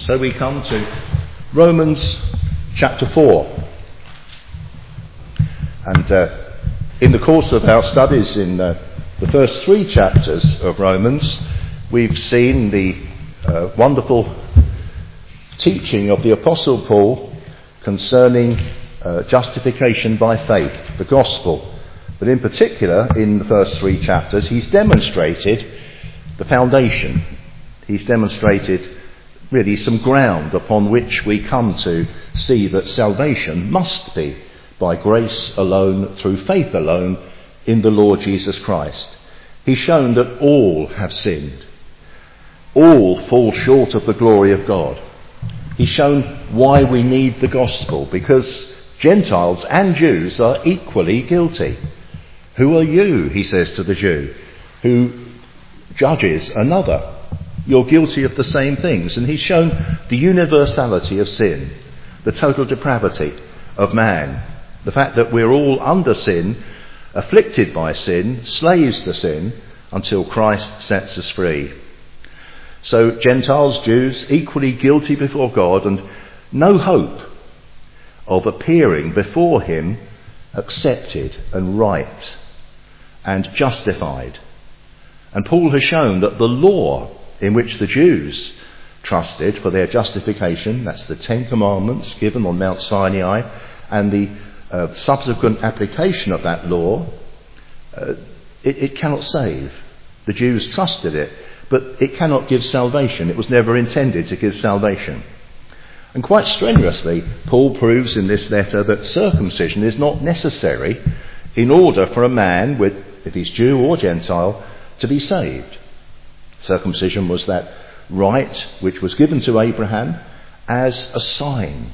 So we come to Romans chapter 4. And in the course of our studies in the first 3 chapters of Romans, we've seen the wonderful teaching of the Apostle Paul concerning justification by faith, the gospel. But in particular, in the first 3 chapters, he's demonstrated the foundation. He's demonstrated really some ground upon which we come to see that salvation must be by grace alone, through faith alone, in the Lord Jesus Christ. He's shown that all have sinned. All fall short of the glory of God. He's shown why we need the gospel, because Gentiles and Jews are equally guilty. Who are you, he says to the Jew, who judges another? You're guilty of the same things. And he's shown the universality of sin, the total depravity of man, the fact that we're all under sin, afflicted by sin, slaves to sin, until Christ sets us free. So Gentiles, Jews, equally guilty before God, and no hope of appearing before him accepted and right and justified. And Paul has shown that the law in which the Jews trusted for their justification, that's the 10 Commandments given on Mount Sinai, and the subsequent application of that law, it cannot save. The Jews trusted it, but it cannot give salvation. It was never intended to give salvation. And quite strenuously, Paul proves in this letter that circumcision is not necessary in order for a man, if he's Jew or Gentile, to be saved. Circumcision was that rite which was given to Abraham as a sign.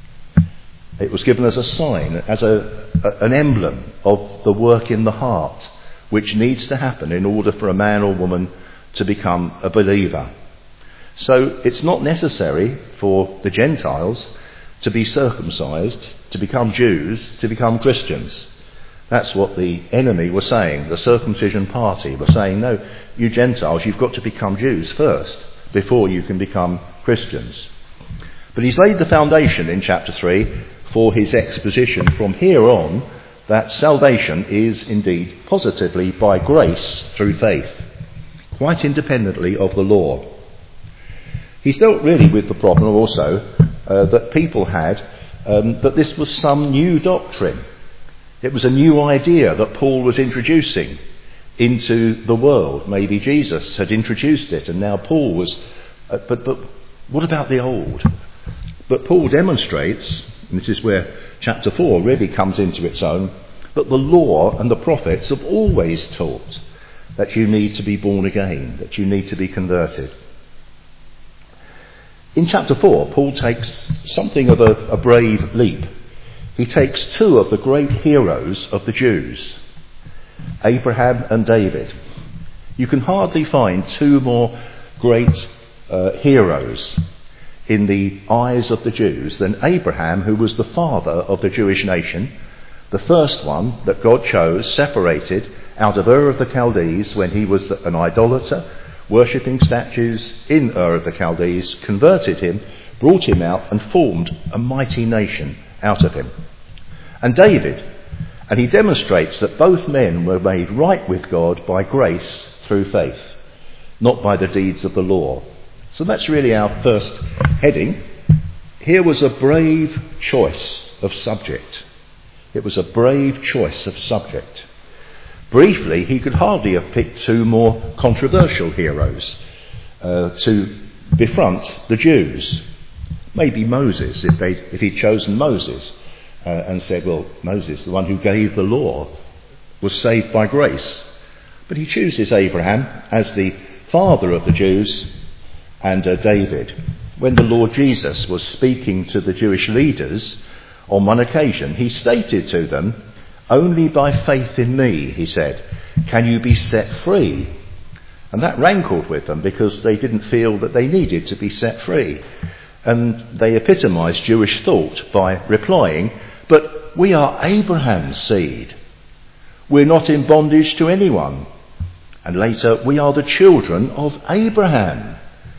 It was given as a sign, as an emblem of the work in the heart which needs to happen in order for a man or woman to become a believer. So it's not necessary for the Gentiles to be circumcised, to become Jews, to become Christians. That's what the enemy was saying. The circumcision party were saying, no, you Gentiles, you've got to become Jews first before you can become Christians. But he's laid the foundation in chapter 3 for his exposition from here on that salvation is indeed positively by grace through faith, quite independently of the law. He's dealt really with the problem also that people had, that this was some new doctrine. It was a new idea that Paul was introducing into the world. Maybe Jesus had introduced it and now Paul was... But what about the old? But Paul demonstrates, and this is where chapter 4 really comes into its own, that the law and the prophets have always taught that you need to be born again, that you need to be converted. In chapter 4, Paul takes something of a brave leap. He takes 2 of the great heroes of the Jews, Abraham and David. You can hardly find 2 more great heroes in the eyes of the Jews than Abraham, who was the father of the Jewish nation, the first one that God chose, separated out of Ur of the Chaldees when he was an idolater, worshipping statues in Ur of the Chaldees, converted him, brought him out and formed a mighty nation out of him. And David, and he demonstrates that both men were made right with God by grace through faith, not by the deeds of the law. So that's really our first heading. Here was a brave choice of subject. It was a brave choice of subject. Briefly, he could hardly have picked 2 more controversial heroes to befront the Jews. Maybe Moses, if he'd chosen Moses and said, well, Moses, the one who gave the law, was saved by grace. But he chooses Abraham as the father of the Jews and David. When the Lord Jesus was speaking to the Jewish leaders on one occasion, he stated to them, only by faith in me, he said, can you be set free. And that rankled with them because they didn't feel that they needed to be set free. And they epitomised Jewish thought by replying, but we are Abraham's seed. We're not in bondage to anyone. And later, we are the children of Abraham.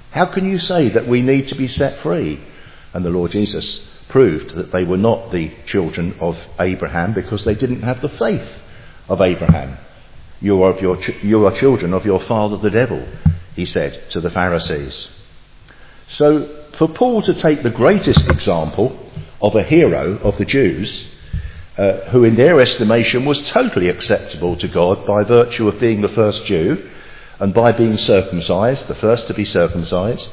How can you say that we need to be set free? And the Lord Jesus proved that they were not the children of Abraham because they didn't have the faith of Abraham. You are children of your father the devil, he said to the Pharisees. So for Paul to take the greatest example of a hero of the Jews, who in their estimation was totally acceptable to God by virtue of being the first Jew and by being circumcised, the first to be circumcised,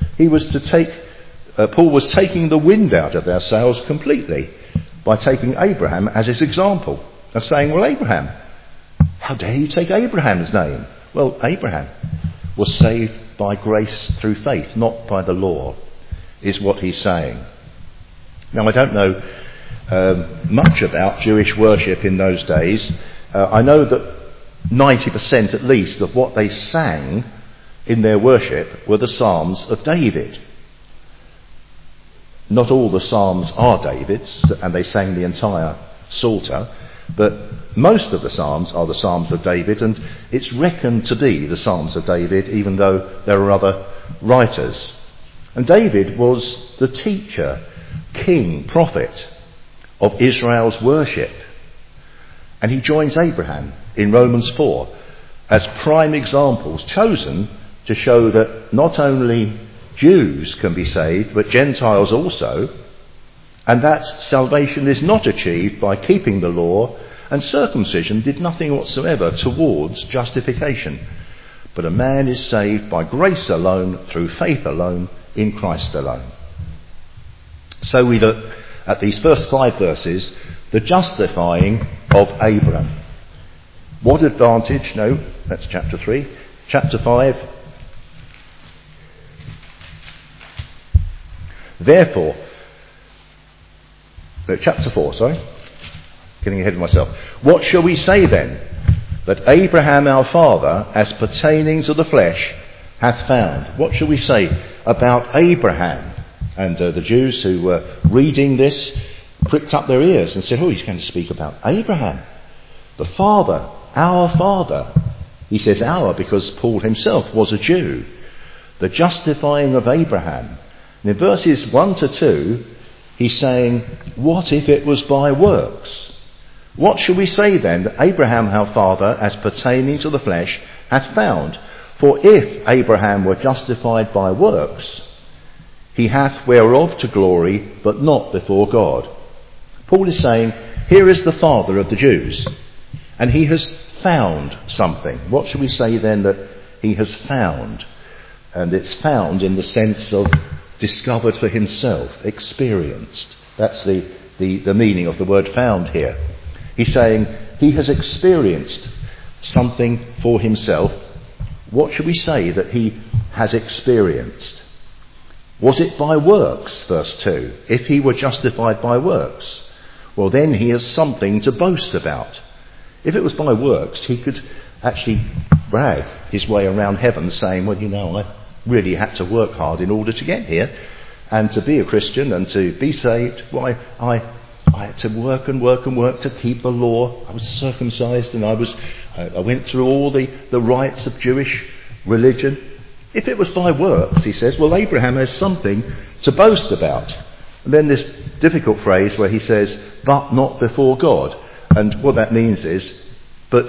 Paul was taking the wind out of their sails completely by taking Abraham as his example and saying, well, Abraham, how dare you take Abraham's name? Well, Abraham was saved by grace through faith, not by the law, is what he's saying. Now, I don't know much about Jewish worship in those days. I know that 90% at least of what they sang in their worship were the Psalms of David. Not all the Psalms are David's, and they sang the entire Psalter, but most of the Psalms are the Psalms of David, and it's reckoned to be the Psalms of David, even though there are other writers. And David was the teacher, king, prophet of Israel's worship. And he joins Abraham in Romans 4 as prime examples chosen to show that not only Jews can be saved, but Gentiles also, and that salvation is not achieved by keeping the law, and circumcision did nothing whatsoever towards justification. But a man is saved by grace alone, through faith alone, in Christ alone. So we look at these first 5 verses, the justifying of Abraham. What advantage? No, that's chapter 3. Chapter 5. Therefore, chapter 4, sorry. Getting ahead of myself. What shall we say then? That Abraham our father, as pertaining to the flesh, hath found. What shall we say about Abraham? And the Jews who were reading this pricked up their ears and said, oh, he's going to speak about Abraham, the father, our father. He says our because Paul himself was a Jew. The justifying of Abraham. And in verses 1 to 2, he's saying, what if it was by works? What shall we say then that Abraham our father, as pertaining to the flesh, hath found? For if Abraham were justified by works, he hath whereof to glory, but not before God. Paul is saying, here is the father of the Jews, and he has found something. What shall we say then that he has found? And it's found in the sense of discovered for himself, experienced. That's the meaning of the word found here. He's saying he has experienced something for himself. What should we say that he has experienced? Was it by works, verse 2? If he were justified by works, well then he has something to boast about. If it was by works, he could actually brag his way around heaven saying, well, you know, I really had to work hard in order to get here and to be a Christian and to be saved. Why, I had to work and work and work to keep the law. I was circumcised and I went through all the rites of Jewish religion. If it was by works, he says, well, Abraham has something to boast about. And then this difficult phrase where he says, but not before God. And what that means is, but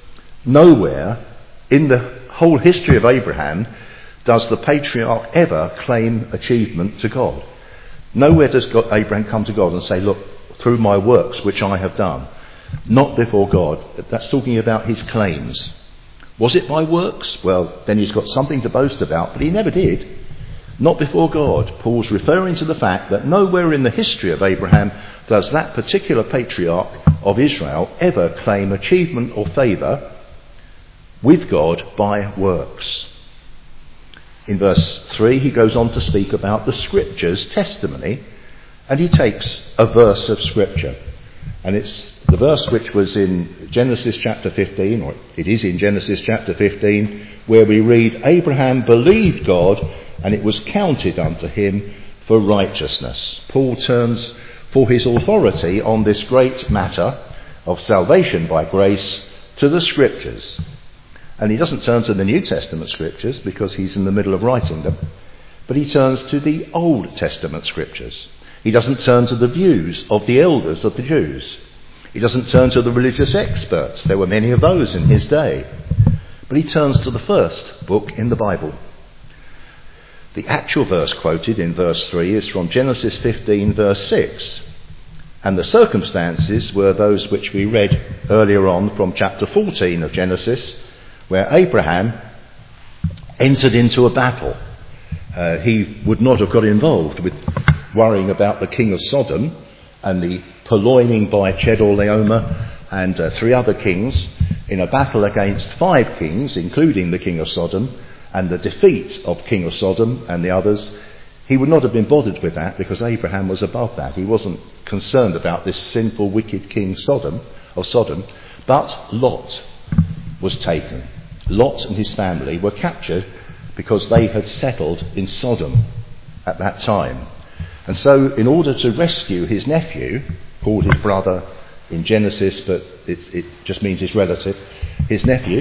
nowhere in the whole history of Abraham does the patriarch ever claim achievement to God. Nowhere does Abraham come to God and say, look, through my works which I have done. Not before God. That's talking about his claims. Was it by works? Well, then he's got something to boast about, but he never did. Not before God. Paul's referring to the fact that nowhere in the history of Abraham does that particular patriarch of Israel ever claim achievement or favour with God by works. In verse 3, he goes on to speak about the Scripture's testimony, and he takes a verse of Scripture. And it's the verse which was in Genesis chapter 15, or it is in Genesis chapter 15, where we read, Abraham believed God, and it was counted unto him for righteousness. Paul turns for his authority on this great matter of salvation by grace to the Scriptures. And he doesn't turn to the New Testament scriptures because he's in the middle of writing them, but he turns to the Old Testament scriptures. He doesn't turn to the views of the elders of the Jews. He doesn't turn to the religious experts. There were many of those in his day. But he turns to the first book in the Bible. The actual verse quoted in verse 3 is from Genesis 15 verse 6. And the circumstances were those which we read earlier on from chapter 14 of Genesis, where Abraham entered into a battle. He would not have got involved with worrying about the king of Sodom and the purloining by Chedorlaomer and 3 other kings in a battle against 5 kings, including the king of Sodom, and the defeat of king of Sodom and the others. He would not have been bothered with that because Abraham was above that. He wasn't concerned about this sinful, wicked king of Sodom. But Lot was taken. Lot and his family were captured because they had settled in Sodom at that time. And so in order to rescue his nephew, called his brother in Genesis, but it just means his relative, his nephew,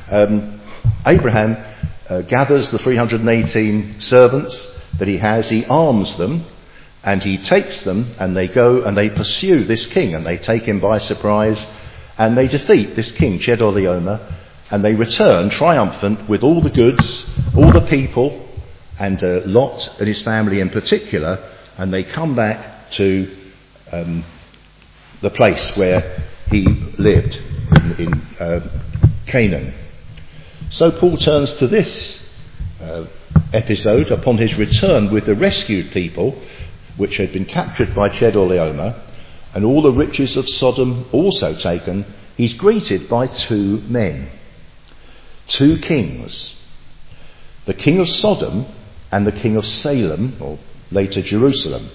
Abraham gathers the 318 servants that he has, he arms them, and he takes them, and they go and they pursue this king, and they take him by surprise, and they defeat this king, Chedorlaomer, and they return triumphant with all the goods, all the people, and Lot and his family in particular, and they come back to the place where he lived in Canaan. So Paul turns to this episode upon his return with the rescued people, which had been captured by Chedorlaomer, and all the riches of Sodom also taken. He's greeted by 2 men, 2 kings, the king of Sodom and the king of Salem, or later Jerusalem.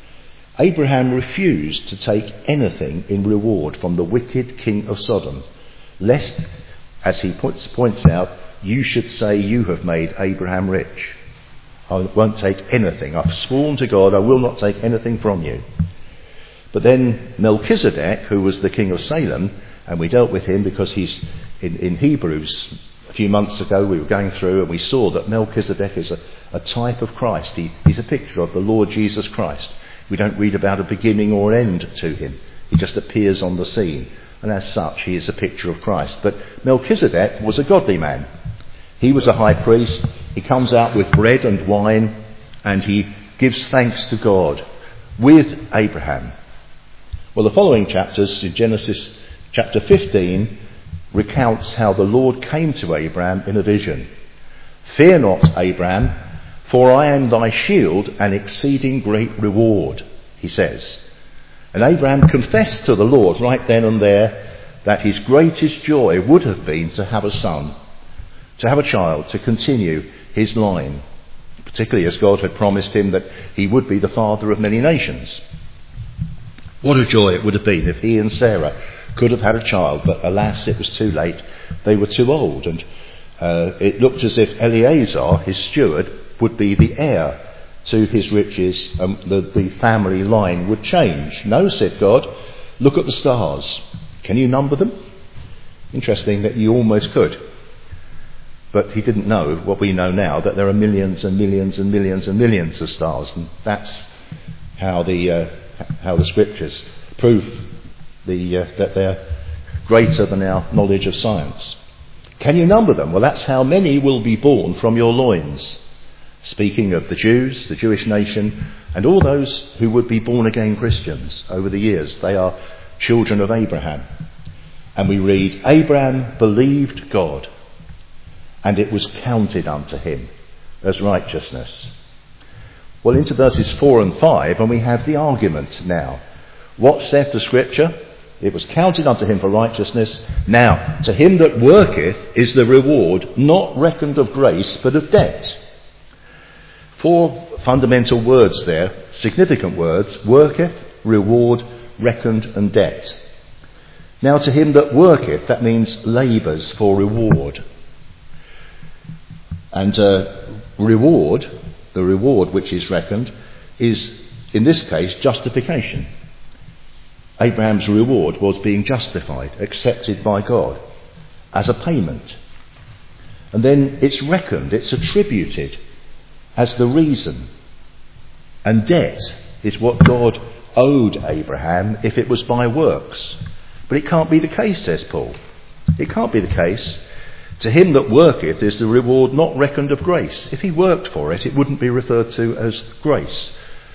Abraham refused to take anything in reward from the wicked king of Sodom, lest, as he points out, you should say you have made Abraham rich. I won't take anything. I've sworn to God I will not take anything from you. But then Melchizedek, who was the king of Salem, and we dealt with him because he's in Hebrews a few months ago, we were going through and we saw that Melchizedek is a type of Christ. He's a picture of the Lord Jesus Christ. We don't read about a beginning or an end to him. He just appears on the scene. And as such, he is a picture of Christ. But Melchizedek was a godly man. He was a high priest. He comes out with bread and wine, and he gives thanks to God with Abraham. Well, the following chapters in Genesis chapter 15 recounts how the Lord came to Abraham in a vision. Fear not, Abraham, for I am thy shield and exceeding great reward, he says. And Abraham confessed to the Lord right then and there that his greatest joy would have been to have a son, to have a child, to continue his line, particularly as God had promised him that he would be the father of many nations. What a joy it would have been if he and Sarah could have had a child, but alas, it was too late. They were too old, and it looked as if Eliezer, his steward, would be the heir to his riches, the family line would change. No, said God, look at the stars. Can you number them? Interesting that you almost could. But he didn't know what we know now, that there are millions and millions and millions and millions of stars, and that's how the scriptures prove that they're greater than our knowledge of science. Can you number them? Well, that's how many will be born from your loins. Speaking of the Jews, the Jewish nation, and all those who would be born again Christians over the years. They are children of Abraham. And we read, Abraham believed God, and it was counted unto him as righteousness. Well, into verses 4 and 5, and we have the argument now. What saith the scripture? It was counted unto him for righteousness. Now, to him that worketh is the reward not reckoned of grace, but of debt. 4 fundamental words there, significant words: worketh, reward, reckoned, and debt. Now, to him that worketh, that means labours for reward. And reward, the reward which is reckoned, is in this case justification. Abraham's reward was being justified, accepted by God as a payment. And then it's reckoned, it's attributed as the reason. And debt is what God owed Abraham if it was by works. But it can't be the case, says Paul. It can't be the case. To him that worketh is the reward not reckoned of grace. If he worked for it, it wouldn't be referred to as grace.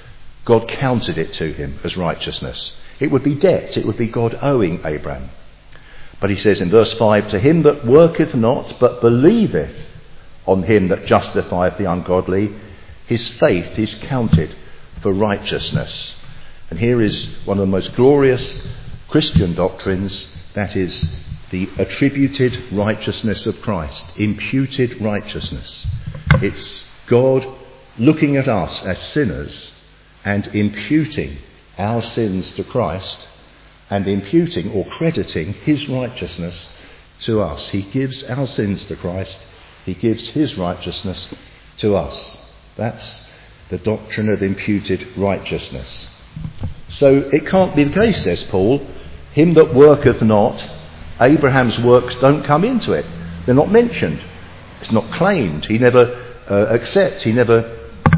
God counted it to him as righteousness. It would be debt. It would be God owing Abraham. But he says in verse 5, to him that worketh not, but believeth on him that justifieth the ungodly, his faith is counted for righteousness. And here is one of the most glorious Christian doctrines, that is the attributed righteousness of Christ, imputed righteousness. It's God looking at us as sinners and imputing our sins to Christ and imputing or crediting his righteousness to us. He gives our sins to Christ. He gives his righteousness to us. That's the doctrine of imputed righteousness. So it can't be the case, says Paul, him that worketh not, Abraham's works don't come into it. They're not mentioned. It's not claimed. He never accepts, he never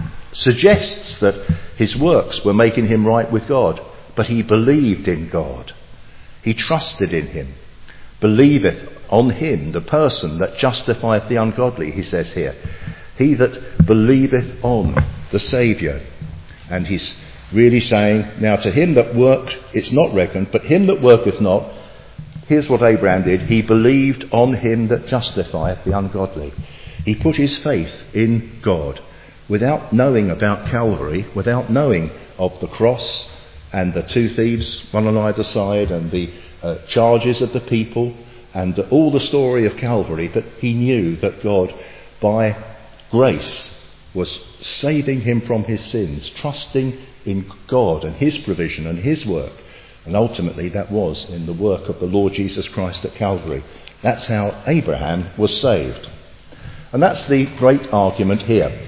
suggests that his works were making him right with God. But he believed in God. He trusted in him. Believeth on him, the person that justifieth the ungodly, he says here. He that believeth on the Saviour. And he's really saying, now to him that worked, it's not reckoned, but him that worketh not, here's what Abraham did. He believed on him that justifieth the ungodly. He put his faith in God without knowing about Calvary, without knowing of the cross and the two thieves, one on either side, and the charges of the people, and all the story of Calvary. But he knew that God, by grace, was saving him from his sins, trusting in God and his provision and his work. And ultimately that was in the work of the Lord Jesus Christ at Calvary. That's how Abraham was saved. And that's the great argument here.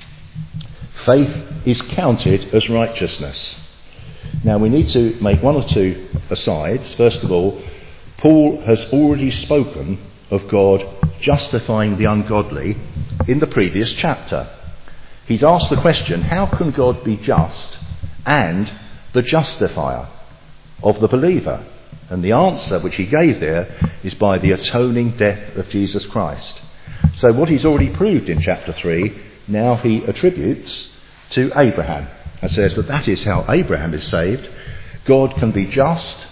Faith is counted as righteousness. Now we need to make one or two asides. First of all, Paul has already spoken of God justifying the ungodly in the previous chapter. He's asked the question, how can God be just and the justifier of the believer? And the answer which he gave there is by the atoning death of Jesus Christ. So what he's already proved in chapter 3, now he attributes to Abraham and says that is how Abraham is saved. God can be just,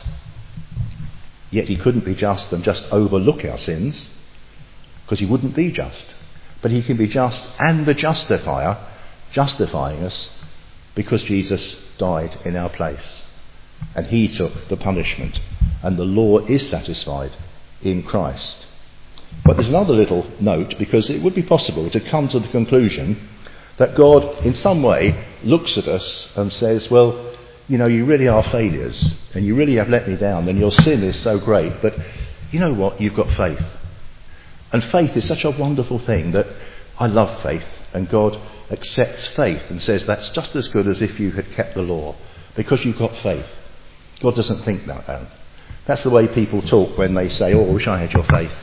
yet he couldn't be just and just overlook our sins, because he wouldn't be just. But he can be just and the justifier, justifying us because Jesus died in our place. And he took the punishment. And the law is satisfied in Christ. But there's another little note, because it would be possible to come to the conclusion that God in some way looks at us and says, well, you know, you really are failures and you really have let me down and your sin is so great, but you know what, you've got faith. And faith is such a wonderful thing that I love faith, and God accepts faith and says that's just as good as if you had kept the law, because you've got faith. God doesn't think that, though. That's the way people talk when they say, oh, I wish I had your faith.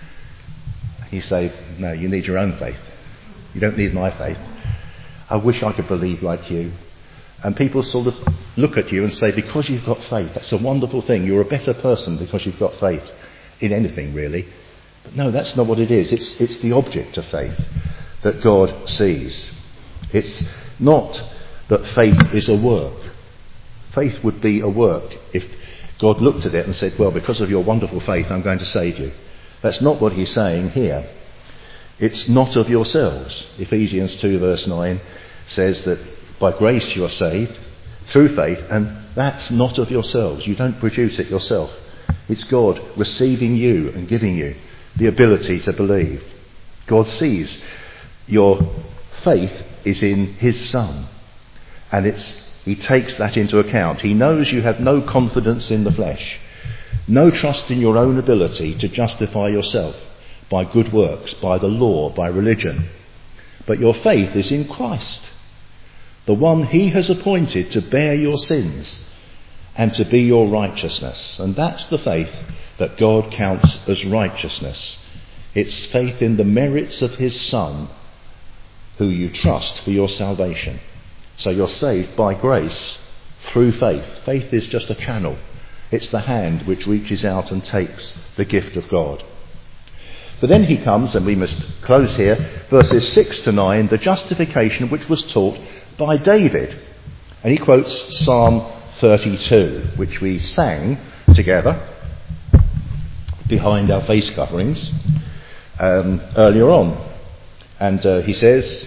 You say, no, you need your own faith. You don't need my faith. I wish I could believe like you. And people sort of look at you and say, because you've got faith, that's a wonderful thing. You're a better person because you've got faith in anything, really. But no, that's not what it is. It's the object of faith that God sees. It's not that faith is a work. Faith would be a work if God looked at it and said, well, because of your wonderful faith, I'm going to save you. That's not what he's saying here. It's not of yourselves. Ephesians 2 verse 9 says that by grace you are saved through faith, and that's not of yourselves. You don't produce it yourself. It's God receiving you and giving you the ability to believe. God sees your faith is in his Son, and he takes that into account. He knows you have no confidence in the flesh, no trust in your own ability to justify yourself by good works, by the law, by religion. But your faith is in Christ, the one he has appointed to bear your sins and to be your righteousness. And that's the faith that God counts as righteousness. It's faith in the merits of his Son who you trust for your salvation. So you're saved by grace through faith. Faith is just a channel. It's the hand which reaches out and takes the gift of God. But then he comes, and we must close here, verses 6 to 9, the justification which was taught by David. And he quotes Psalm 32, which we sang together behind our face coverings earlier on. And he says,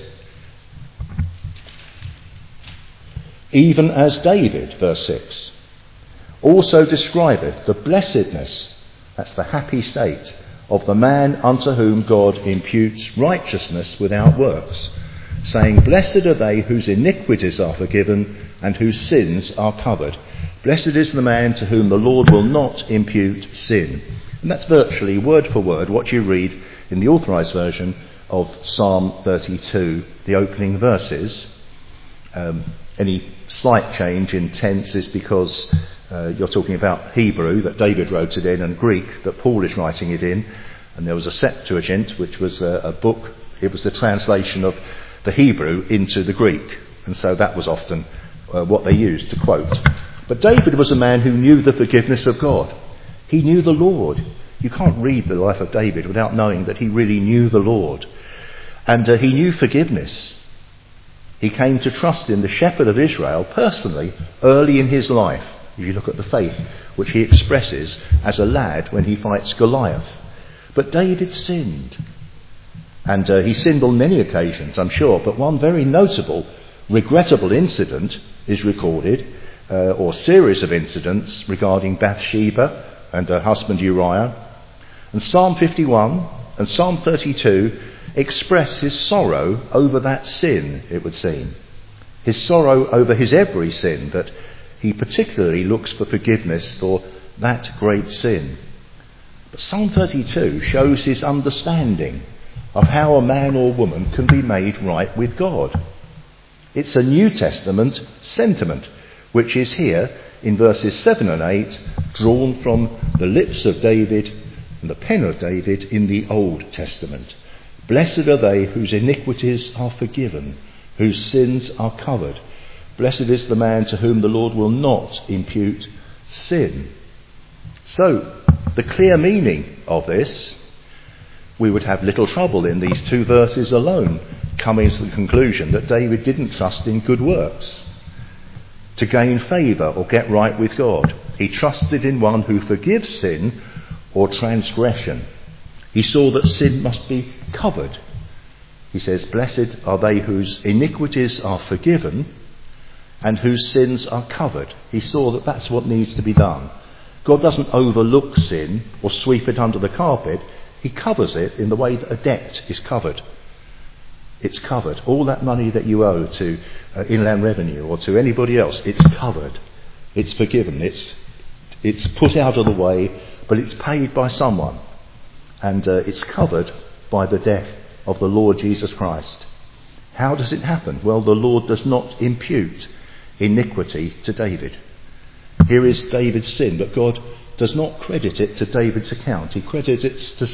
even as David, verse 6, also describeth the blessedness, that's the happy state, of the man unto whom God imputes righteousness without works, saying, blessed are they whose iniquities are forgiven and whose sins are covered. Blessed is the man to whom the Lord will not impute sin. And that's virtually word for word what you read in the authorised version of Psalm 32, the opening verses. Any slight change in tense is because you're talking about Hebrew that David wrote it in and Greek that Paul is writing it in. And there was a Septuagint, which was a book. It was the translation of the Hebrew into the Greek. And so that was often what they used to quote. But David was a man who knew the forgiveness of God. He knew the Lord. You can't read the life of David without knowing that he really knew the Lord. And he knew forgiveness. He came to trust in the shepherd of Israel personally early in his life. If you look at the faith which he expresses as a lad when he fights Goliath. But David sinned. And he sinned on many occasions, I'm sure. But one very notable, regrettable incident is recorded, or series of incidents regarding Bathsheba and her husband Uriah. And Psalm 51 and Psalm 32 express his sorrow over that sin, it would seem. His sorrow over his every sin, that he particularly looks for forgiveness for that great sin. But Psalm 32 shows his understanding of how a man or woman can be made right with God. It's a New Testament sentiment, which is here in verses 7 and 8, drawn from the lips of David and the pen of David in the Old Testament. Blessed are they whose iniquities are forgiven, whose sins are covered. Blessed is the man to whom the Lord will not impute sin. So, the clear meaning of this, we would have little trouble in these two verses alone coming to the conclusion that David didn't trust in good works to gain favour or get right with God. He trusted in one who forgives sin or transgression. He saw that sin must be covered. He says, blessed are they whose iniquities are forgiven and whose sins are covered. He saw that that's what needs to be done. God doesn't overlook sin or sweep it under the carpet. He covers it in the way that a debt is covered. It's covered. All that money that you owe to Inland Revenue or to anybody else, it's covered. It's forgiven. It's put out of the way, but it's paid by someone. And it's covered by the death of the Lord Jesus Christ. How does it happen? Well, the Lord does not impute iniquity to David. Here is David's sin, but God does not credit it to David's account. He credits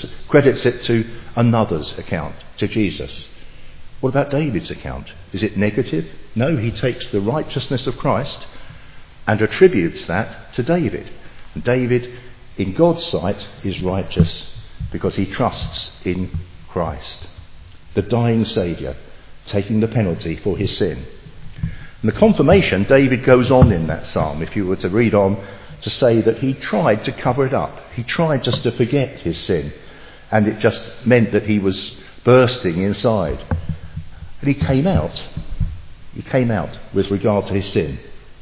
it to another's account, to Jesus. What about David's account? Is it negative? No, he takes the righteousness of Christ and attributes that to David. And David, in God's sight, is righteous because he trusts in Christ, the dying Saviour, taking the penalty for his sin. And the confirmation, David goes on in that psalm, if you were to read on, to say that he tried to cover it up. He tried just to forget his sin, and it just meant that he was bursting inside. And he came out. He came out with regard to his sin.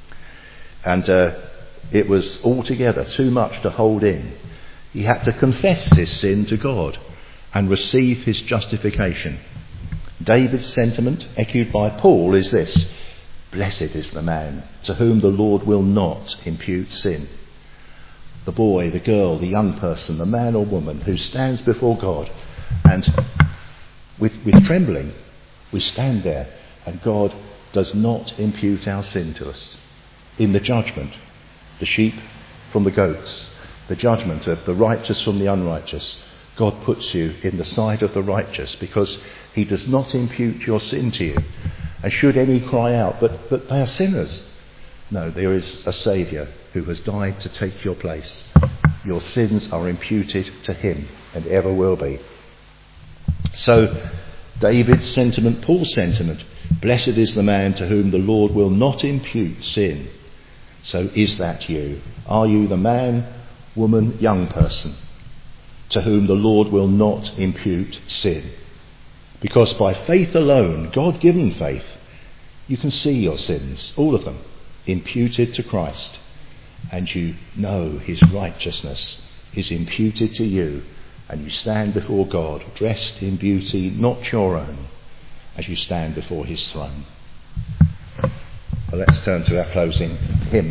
And it was altogether too much to hold in. He had to confess his sin to God and receive his justification. David's sentiment, echoed by Paul, is this: blessed is the man to whom the Lord will not impute sin. The boy, the girl, the young person, the man or woman who stands before God, and with trembling we stand there, and God does not impute our sin to us. In the judgment, the sheep from the goats, the judgment of the righteous from the unrighteous, God puts you in the side of the righteous, because he does not impute your sin to you. And should any cry out, but they are sinners. No, there is a Saviour who has died to take your place. Your sins are imputed to him and ever will be. So David's sentiment, Paul's sentiment, blessed is the man to whom the Lord will not impute sin. So is that you? Are you the man, woman, young person to whom the Lord will not impute sin? Because by faith alone, God-given faith, you can see your sins, all of them, imputed to Christ. And you know his righteousness is imputed to you. And you stand before God, dressed in beauty not your own, as you stand before his throne. Well, let's turn to our closing hymn.